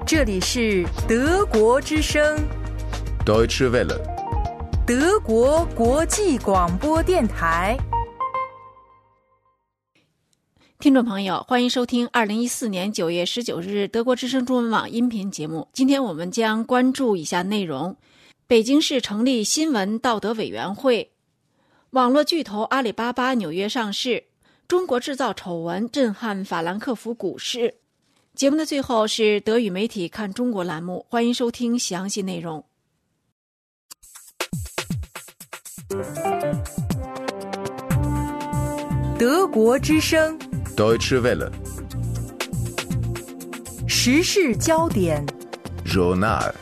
这里是德国之声 Deutsche Welle， 德国国际广播电台。 听众朋友，欢迎收听2014年9月19日德国之声中文网音频节目。今天我们将关注以下内容：北京市成立新闻道德委员会，网络巨头阿里巴巴纽约上市，中国制造丑闻震撼法兰克福股市。节目的最后是德语媒体看中国栏目，欢迎收听详细内容。 德国之声 Deutsche Welle， 时事焦点 Journal。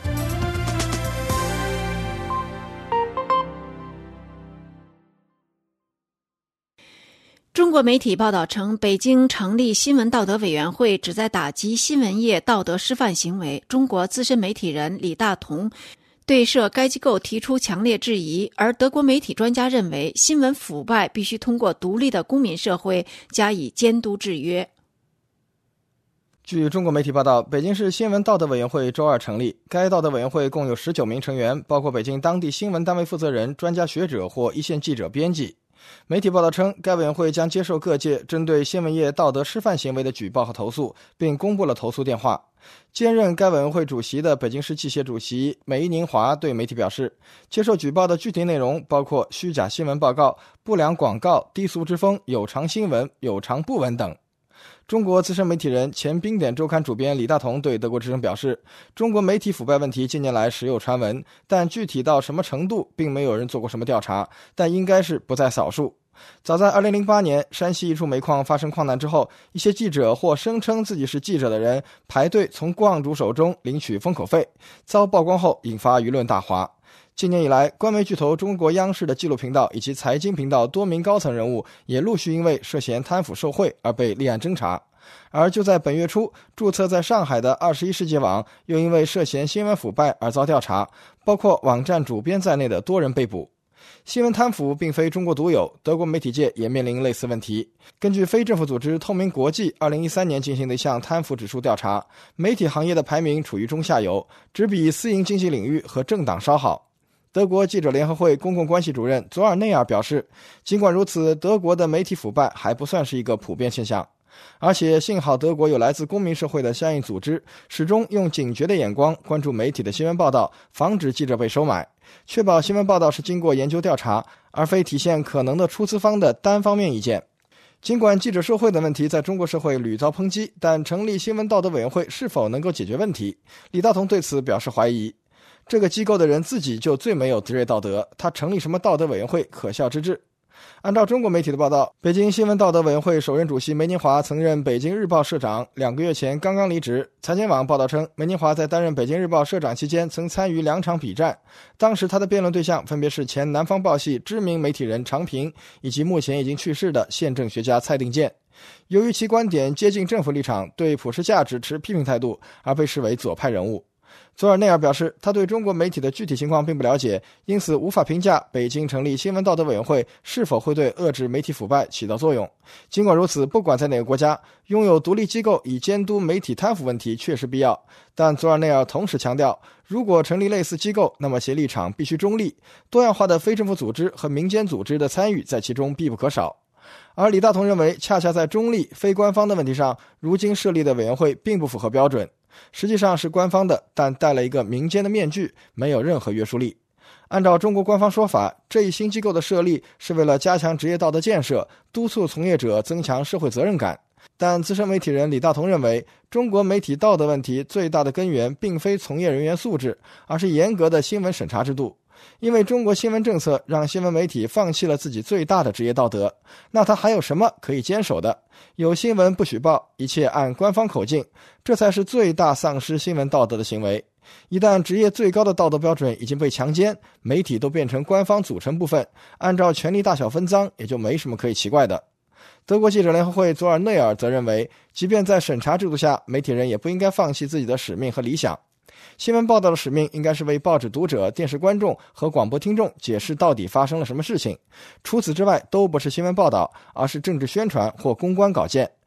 中国媒体报道称，北京成立新闻道德委员会，旨在打击新闻业道德失范行为。中国资深媒体人李大同对涉该机构提出强烈质疑，而德国媒体专家认为，新闻腐败必须通过独立的公民社会加以监督制约。 据中国媒体报道，北京市新闻道德委员会周二成立，该道德委员会共有19名成员，包括北京当地新闻单位负责人、专家学者或一线记者、编辑。媒体报道称，该委员会将接受各界针对新闻业道德失范行为的举报和投诉，并公布了投诉电话。兼任该委员会主席的北京市汽协主席梅宁华对媒体表示，接受举报的具体内容包括虚假新闻报告、不良广告、低俗之风、有偿新闻、有偿不闻等。中国资深媒体人、前冰点周刊主编李大同对德国之声表示，中国媒体腐败问题近年来时有传闻，但具体到什么程度并没有人做过什么调查，但应该是不在少数。早在2008年山西一处煤矿发生矿难之后，一些记者或声称自己是记者的人排队从矿主手中领取封口费，遭曝光后引发舆论大哗。今年以来，官媒巨头中国央视的纪录频道以及财经频道多名高层人物也陆续因为涉嫌贪腐受贿而被立案侦查。而就在本月初，注册在上海的21世纪网又因为涉嫌新闻腐败而遭调查，包括网站主编在内的多人被捕。新闻贪腐并非中国独有，德国媒体界也面临类似问题。根据非政府组织透明国际2013年进行的一项贪腐指数调查，媒体行业的排名处于中下游，只比私营经济领域和政党稍好。德国记者联合会公共关系主任佐尔内尔表示，尽管如此，德国的媒体腐败还不算是一个普遍现象，而且幸好德国有来自公民社会的相应组织，始终用警觉的眼光关注媒体的新闻报道，防止记者被收买，确保新闻报道是经过研究调查，而非体现可能的出资方的单方面意见。尽管记者受贿的问题在中国社会屡遭抨击，但成立新闻道德委员会是否能够解决问题，李大同对此表示怀疑。这个机构的人自己就最没有职业道德，他成立什么道德委员会可笑之至。按照中国媒体的报道，北京新闻道德委员会首任主席梅宁华曾任北京日报社长，2个月前刚刚离职。财经网报道称，梅宁华在担任北京日报社长期间曾参与2场笔战，当时他的辩论对象分别是前南方报系知名媒体人常平以及目前已经去世的宪政学家蔡定健。由于其观点接近政府立场，对普世价值持批评态度，而被视为左派人物。佐尔内尔表示，他对中国媒体的具体情况并不了解，因此无法评价北京成立新闻道德委员会是否会对遏制媒体腐败起到作用。尽管如此，不管在哪个国家，拥有独立机构以监督媒体贪腐问题确实必要。但佐尔内尔同时强调，如果成立类似机构，那么其立场必须中立，多样化的非政府组织和民间组织的参与在其中必不可少。而李大同认为，恰恰在中立、非官方的问题上，如今设立的委员会并不符合标准，实际上是官方的，但戴了一个民间的面具，没有任何约束力。按照中国官方说法，这一新机构的设立是为了加强职业道德建设，督促从业者增强社会责任感。但资深媒体人李大同认为，中国媒体道德问题最大的根源并非从业人员素质，而是严格的新闻审查制度。因为中国新闻政策让新闻媒体放弃了自己最大的职业道德，那他还有什么可以坚守的？有新闻不许报，一切按官方口径，这才是最大丧失新闻道德的行为。一旦职业最高的道德标准已经被强奸，媒体都变成官方组成部分，按照权力大小分赃，也就没什么可以奇怪的。德国记者联合会佐尔内尔则认为，即便在审查制度下，媒体人也不应该放弃自己的使命和理想。新闻报道的使命应该是为报纸读者、电视观众和广播听众解释到底发生了什么事情，除此之外都不是新闻报道，而是政治宣传或公关稿件。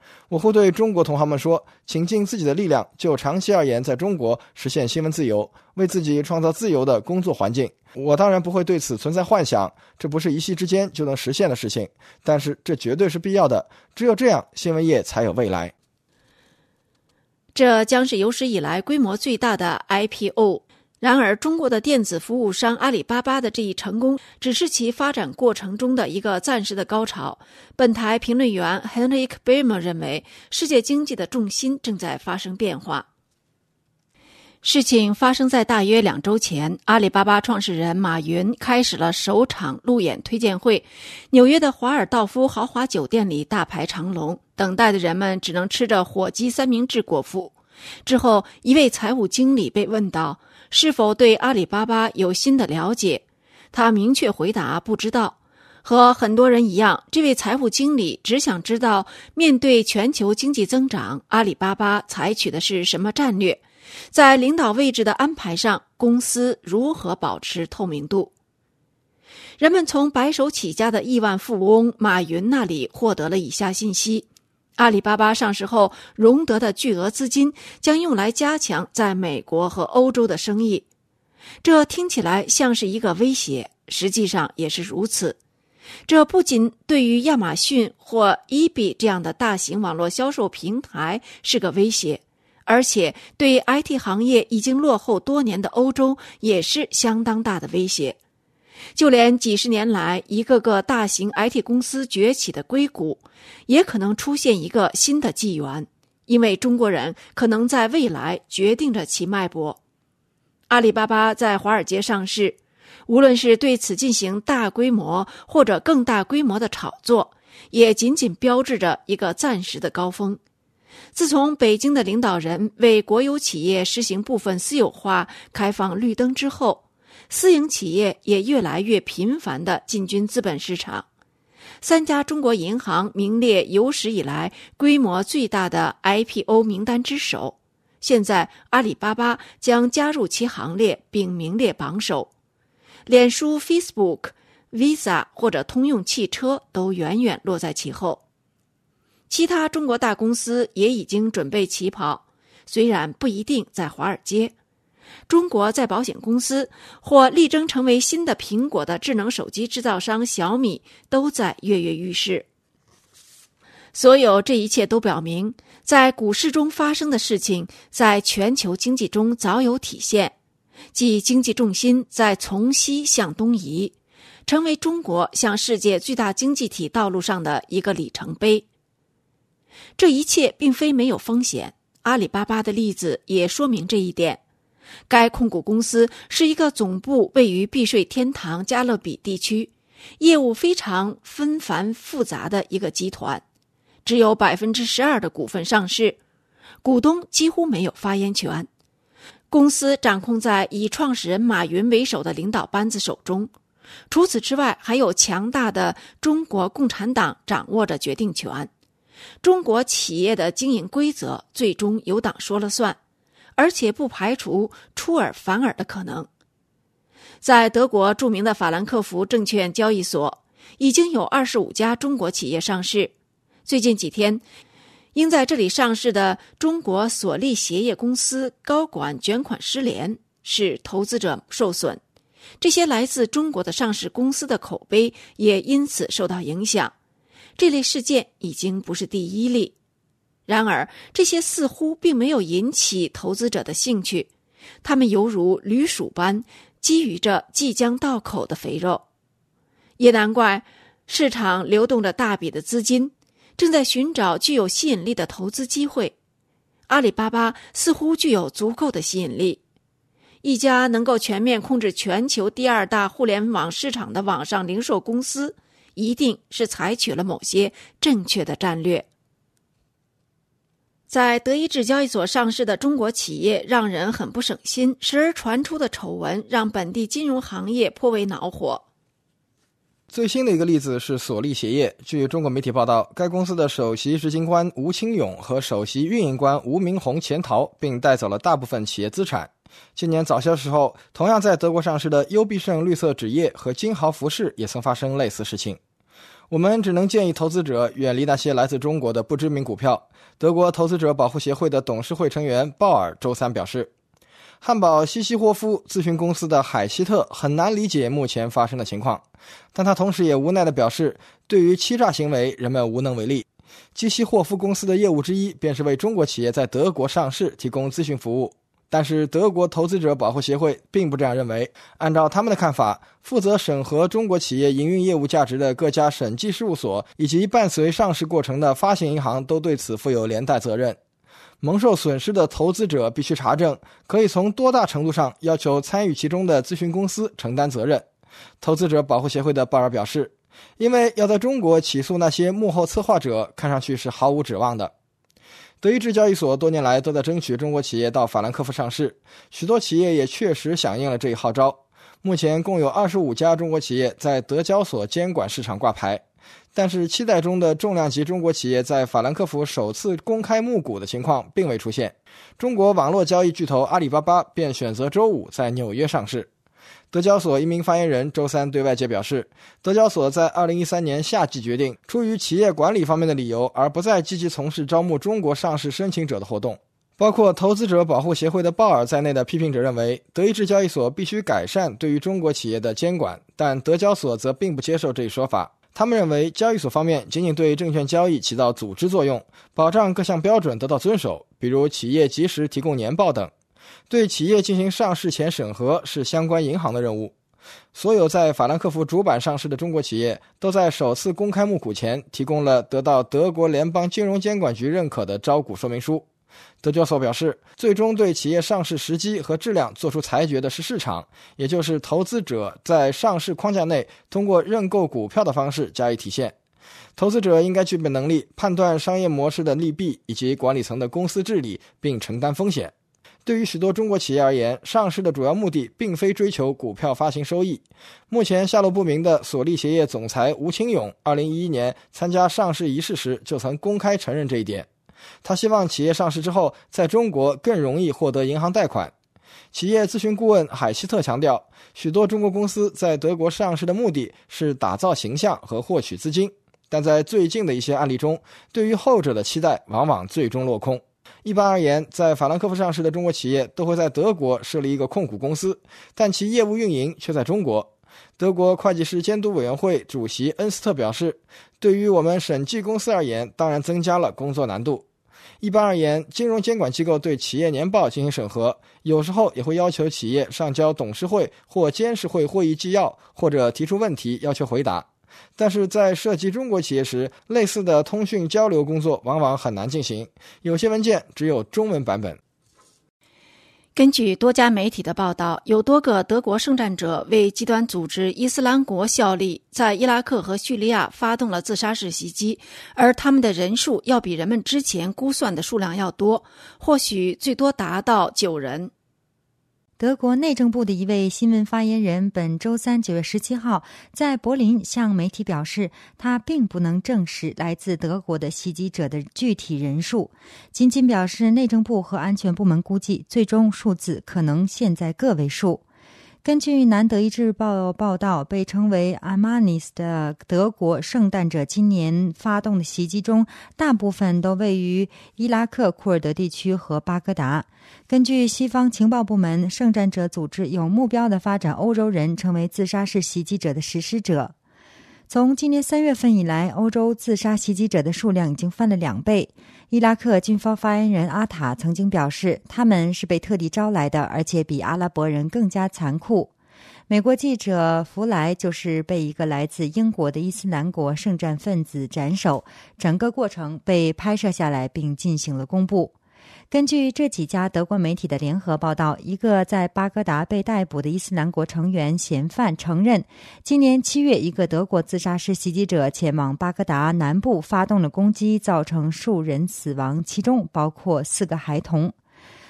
我会对中国同行们说，请尽自己的力量，就长期而言在中国实现新闻自由，为自己创造自由的工作环境。我当然不会对此存在幻想，这不是一夕之间就能实现的事情，但是这绝对是必要的，只有这样新闻业才有未来。 这将是有史以来规模最大的 IPO。然而，中国的电子服务商阿里巴巴的这一成功，只是其发展过程中的一个暂时的高潮。本台评论员 Henrik Beimer 认为，世界经济的重心正在发生变化。事情发生在大约2周前，阿里巴巴创始人马云开始了首场路演推荐会。纽约的华尔道夫豪华酒店里大排长龙，等待的人们只能吃着火鸡三明治果腹。之后，一位财务经理被问到是否对阿里巴巴有新的了解，他明确回答不知道。和很多人一样，这位财务经理只想知道面对全球经济增长，阿里巴巴采取的是什么战略，在领导位置的安排上，公司如何保持透明度。人们从白手起家的亿万富翁马云那里获得了以下信息：阿里巴巴上市后融得的巨额资金将用来加强在美国和欧洲的生意。这听起来像是一个威胁，实际上也是如此。这不仅对于亚马逊或 eBay 这样的大型网络销售平台是个威胁，而且对 IT 行业已经落后多年的欧洲也是相当大的威胁。就连几十年来一个个大型 IT 公司崛起的硅谷，也可能出现一个新的纪元，因为中国人可能在未来决定着其脉搏。阿里巴巴在华尔街上市，无论是对此进行大规模或者更大规模的炒作，也仅仅标志着一个暂时的高峰。自从北京的领导人为国有企业实行部分私有化、开放绿灯之后，私营企业也越来越频繁地进军资本市场。3家中国银行名列有史以来规模最大的 IPO 名单之首，现在阿里巴巴将加入其行列并名列榜首。脸书、Facebook、Visa 或者通用汽车都远远落在其后。其他中国大公司也已经准备起跑，虽然不一定在华尔街。中国在保险公司或力争成为新的苹果的智能手机制造商小米都在跃跃欲试。所有这一切都表明，在股市中发生的事情在全球经济中早有体现，即经济重心在从西向东移，成为中国向世界最大经济体道路上的一个里程碑。这一切并非没有风险，阿里巴巴的例子也说明这一点。该控股公司是一个总部位于避税天堂加勒比地区，业务非常纷繁复杂的一个集团，只有 12% 的股份上市，股东几乎没有发言权。公司掌控在以创始人马云为首的领导班子手中，除此之外，还有强大的中国共产党掌握着决定权。中国企业的经营规则最终由党说了算，而且不排除出尔反尔的可能。在德国著名的法兰克福证券交易所，已经有25家中国企业上市。最近几天，应在这里上市的中国索利鞋业公司高管卷款失联，使投资者受损。这些来自中国的上市公司的口碑也因此受到影响。这类事件已经不是第一例。然而，这些似乎并没有引起投资者的兴趣，他们犹如驴鼠般觊觎着即将到口的肥肉。也难怪市场流动着大笔的资金，正在寻找具有吸引力的投资机会。阿里巴巴似乎具有足够的吸引力。一家能够全面控制全球第2大互联网市场的网上零售公司，一定是采取了某些正确的战略。在德意志交易所上市的中国企业让人很不省心，时而传出的丑闻让本地金融行业颇为恼火。 最新的一个例子是索利鞋业。据中国媒体报道，该公司的首席执行官吴清勇和首席运营官吴明红潜逃，并带走了大部分企业资产。今年早些时候，同样在德国上市的优必胜绿色纸业和金豪服饰也曾发生类似事情。 我们只能建议投资者远离那些来自中国的不知名股票。德国投资者保护协会的董事会成员鲍尔周三表示，汉堡西西霍夫咨询公司的海希特很难理解目前发生的情况，但他同时也无奈地表示，对于欺诈行为人们无能为力。基西霍夫公司的业务之一便是为中国企业在德国上市提供咨询服务，但是德国投资者保护协会并不这样认为。按照他们的看法，负责审核中国企业营运业务价值的各家审计事务所以及伴随上市过程的发行银行都对此负有连带责任。蒙受损失的投资者必须查证，可以从多大程度上要求参与其中的咨询公司承担责任。投资者保护协会的鲍尔表示，因为要在中国起诉那些幕后策划者，看上去是毫无指望的。德意志交易所多年来都在争取中国企业到法兰克福上市，许多企业也确实响应了这一号召。目前共有25家中国企业在德交所监管市场挂牌，但是期待中的重量级中国企业在法兰克福首次公开募股的情况并未出现。中国网络交易巨头阿里巴巴便选择周五在纽约上市。德交所一名发言人周三对外界表示，德交所在2013年夏季决定出于企业管理方面的理由而不再积极从事招募中国上市申请者的活动。包括投资者保护协会的鲍尔在内的批评者认为，德意志交易所必须改善对于中国企业的监管，但德交所则并不接受这一说法。他们认为交易所方面仅仅对证券交易起到组织作用，保障各项标准得到遵守，比如企业及时提供年报等。对企业进行上市前审核是相关银行的任务。所有在法兰克福主板上市的中国企业都在首次公开募股前提供了得到德国联邦金融监管局认可的招股说明书。德交所表示，最终对企业上市时机和质量做出裁决的是市场，也就是投资者在上市框架内通过认购股票的方式加以体现。投资者应该具备能力判断商业模式的利弊以及管理层的公司治理，并承担风险。对于许多中国企业而言，上市的主要目的并非追求股票发行收益。目前下落不明的索利鞋业总裁吴清勇2011年参加上市仪式时就曾公开承认这一点。他希望企业上市之后在中国更容易获得银行贷款。企业咨询顾问海希特强调，许多中国公司在德国上市的目的是打造形象和获取资金，但在最近的一些案例中，对于后者的期待往往最终落空。一般而言，在法兰克福上市的中国企业都会在德国设立一个控股公司，但其业务运营却在中国。德国会计师监督委员会主席恩斯特表示，对于我们审计公司而言，当然增加了工作难度。一般而言，金融监管机构对企业年报进行审核，有时候也会要求企业上交董事会或监事会会议纪要，或者提出问题要求回答。但是在涉及中国企业时，类似的通讯交流工作往往很难进行，有些文件只有中文版本。 根据多家媒体的报道，有多个德国圣战者为极端组织伊斯兰国效力，在伊拉克和叙利亚发动了自杀式袭击，而他们的人数要比人们之前估算的数量要多，或许最多达到9人。 德国内政部的一位新闻发言人本周三9月17号在柏林向媒体表示，他并不能证实来自德国的袭击者的具体人数，仅仅表示内政部和安全部门估计最终数字可能现在个位数。根据南德意志报报道，被称为阿玛尼斯的德国圣战者今年发动的袭击中，大部分都位于伊拉克库尔德地区和巴格达。根据西方情报部门，圣战者组织有目标地发展欧洲人成为自杀式袭击者的实施者。从今年3月份以来，欧洲自杀袭击者的数量已经翻了2倍。伊拉克军方发言人阿塔曾经表示，他们是被特地招来的，而且比阿拉伯人更加残酷。美国记者弗莱就是被一个来自英国的伊斯兰国圣战分子斩首，整个过程被拍摄下来并进行了公布。根据这几家德国媒体的联合报道，一个在巴格达被逮捕的伊斯兰国成员嫌犯承认，今年7月一个德国自杀式袭击者前往巴格达南部发动了攻击，造成数人死亡，其中包括4个孩童。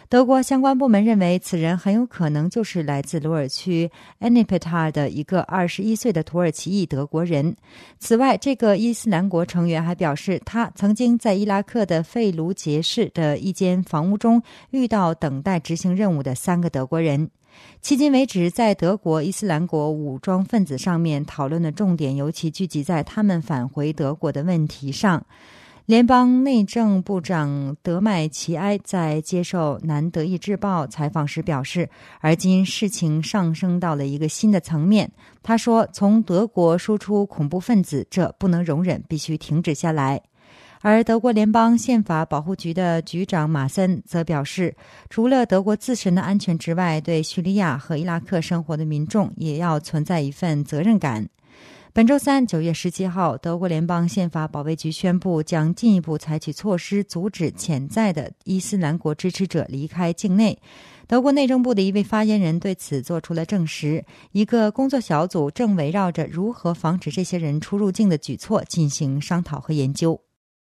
德国相关部门认为，此人很有可能就是来自鲁尔区 Ennepetal 的一个21岁的土耳其裔德国人。此外，这个伊斯兰国成员还表示，他曾经在伊拉克的费卢杰市的一间房屋中遇到等待执行任务的3个德国人。迄今为止，在德国伊斯兰国武装分子上面讨论的重点尤其聚集在他们返回德国的问题上。联邦内政部长德麦齐埃在接受南德意志报采访时表示，而今事情上升到了一个新的层面。他说，从德国输出恐怖分子，这不能容忍，必须停止下来。而德国联邦宪法保护局的局长马森则表示，除了德国自身的安全之外，对叙利亚和伊拉克生活的民众也要存在一份责任感。本周三9月17号，德国联邦宪法保卫局宣布将进一步采取措施，阻止潜在的伊斯兰国支持者离开境内。德国内政部的一位发言人对此做出了证实，一个工作小组正围绕着如何防止这些人出入境的举措进行商讨和研究。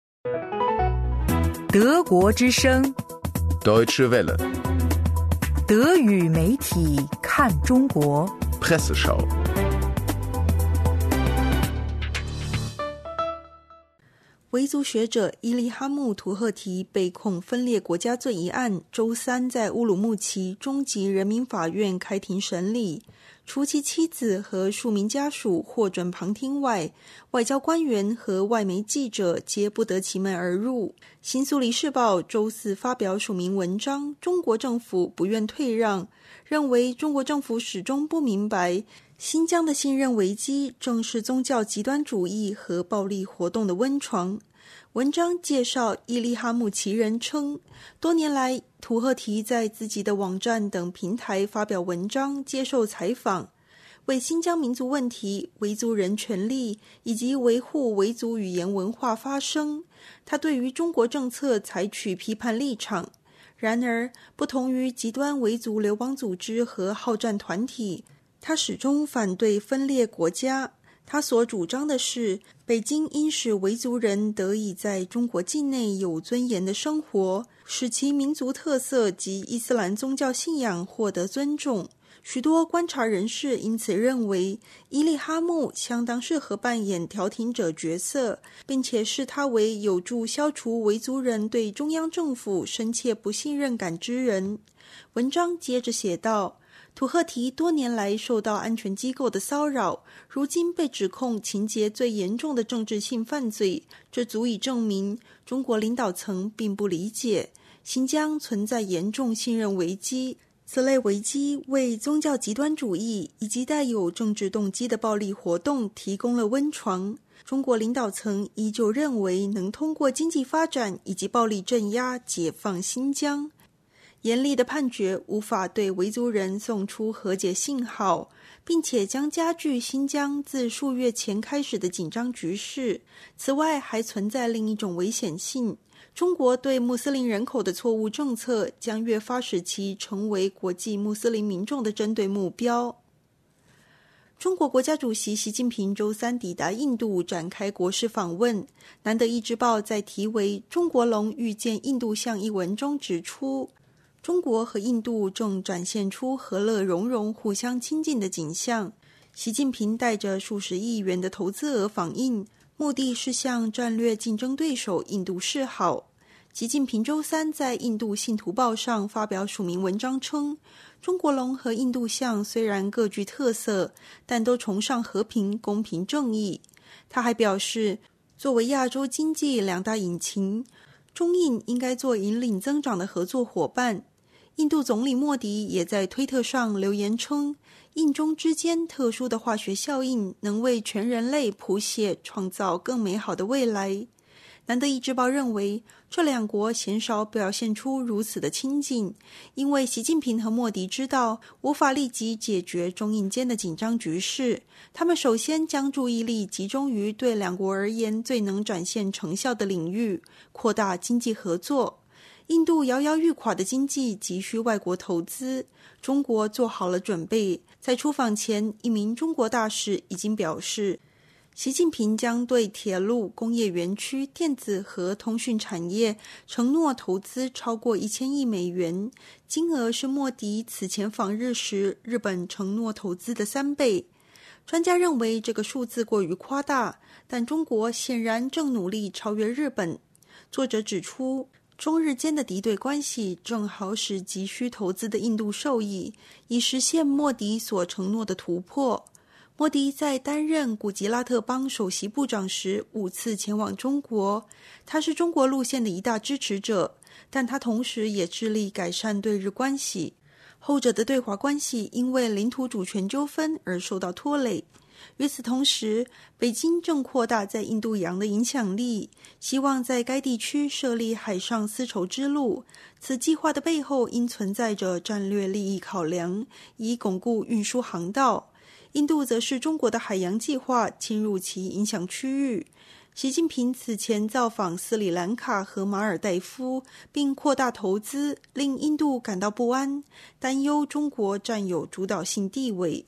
德国之声 Deutsche Welle. 德语媒体看中国 Presseschau. 维族学者伊利哈木·图赫提被控分裂国家罪一案，周三在乌鲁木齐中级人民法院开庭审理。除其妻子和数名家属获准旁听外，外交官员和外媒记者皆不得其门而入。新苏黎世报周四发表署名文章，中国政府不愿退让，认为中国政府始终不明白新疆的信任危机正是宗教极端主义和暴力活动的温床。文章介绍伊利哈木齐人称，多年来图赫提在自己的网站等平台发表文章，接受采访，为新疆民族问题、维族人权利以及维护维族语言文化发声。他对于中国政策采取批判立场。然而，不同于极端维族流亡组织和好战团体，他始终反对分裂国家。他所主张的是，北京应使维族人得以在中国境内有尊严的生活，使其民族特色及伊斯兰宗教信仰获得尊重。许多观察人士因此认为，伊利哈木相当适合扮演调停者角色，并且视他为有助消除维族人对中央政府深切不信任感之人。文章接着写道，图赫提多年来受到安全机构的骚扰，如今被指控情节最严重的政治性犯罪，这足以证明中国领导层并不理解新疆存在严重信任危机。此类危机为宗教极端主义以及带有政治动机的暴力活动提供了温床。中国领导层依旧认为能通过经济发展以及暴力镇压解放新疆。严厉的判决无法对维族人送出和解信号，并且将加剧新疆自数月前开始的紧张局势。此外，还存在另一种危险性，中国对穆斯林人口的错误政策将越发使其成为国际穆斯林民众的针对目标。中国国家主席习近平周三抵达印度展开国事访问。南德意志报在题为《中国龙遇见印度象》一文中指出，中国和印度正展现出和乐融融、互相亲近的景象。习近平带着数十亿元的投资额访印，目的是向战略竞争对手印度示好。习近平周三在印度信徒报上发表署名文章称，中国龙和印度象虽然各具特色，但都崇尚和平、公平、正义。他还表示，作为亚洲经济两大引擎，中印应该做引领增长的合作伙伴。印度总理莫迪也在推特上留言称，印中之间特殊的化学效应能为全人类谱写创造更美好的未来。南德意志报认为，这两国鲜少表现出如此的亲近，因为习近平和莫迪知道无法立即解决中印间的紧张局势，他们首先将注意力集中于对两国而言最能展现成效的领域，扩大经济合作。印度摇摇欲垮的经济急需外国投资，中国做好了准备。在出访前，一名中国大使已经表示， 习近平将对铁路、工业园区、电子和通讯产业承诺投资超过1000亿美元，金额是莫迪此前访日时日本承诺投资的3倍。专家认为这个数字过于夸大，但中国显然正努力超越日本。作者指出，中日间的敌对关系正好使急需投资的印度受益，以实现莫迪所承诺的突破。莫迪在担任古吉拉特邦首席部长时5次前往中国，他是中国路线的一大支持者，但他同时也致力改善对日关系。后者的对华关系因为领土主权纠纷而受到拖累。与此同时，北京正扩大在印度洋的影响力，希望在该地区设立海上丝绸之路。此计划的背后应存在着战略利益考量，以巩固运输航道。印度则是中国的海洋计划侵入其影响区域。习近平此前造访斯里兰卡和马尔代夫，并扩大投资，令印度感到不安，担忧中国占有主导性地位。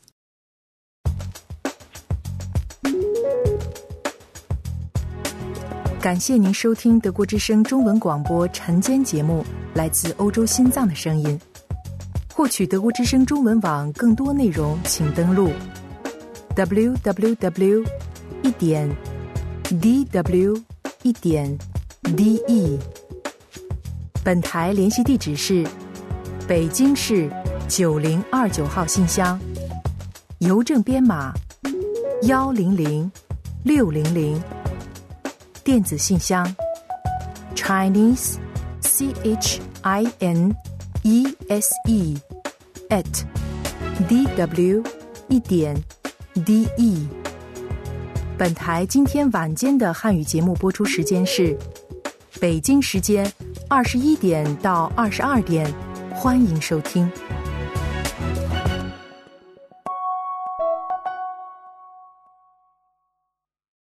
感谢您收听德国之声中文广播晨间节目，来自欧洲心脏的声音。获取德国之声中文网更多内容，请登录 www.dw1.de。 本台联系地址是北京市9029号信箱，邮政编码100600，电子信箱 Chinese CHINESE@dw1.de。 本台今天晚间的汉语节目播出时间是北京时间21点到22点，欢迎收听。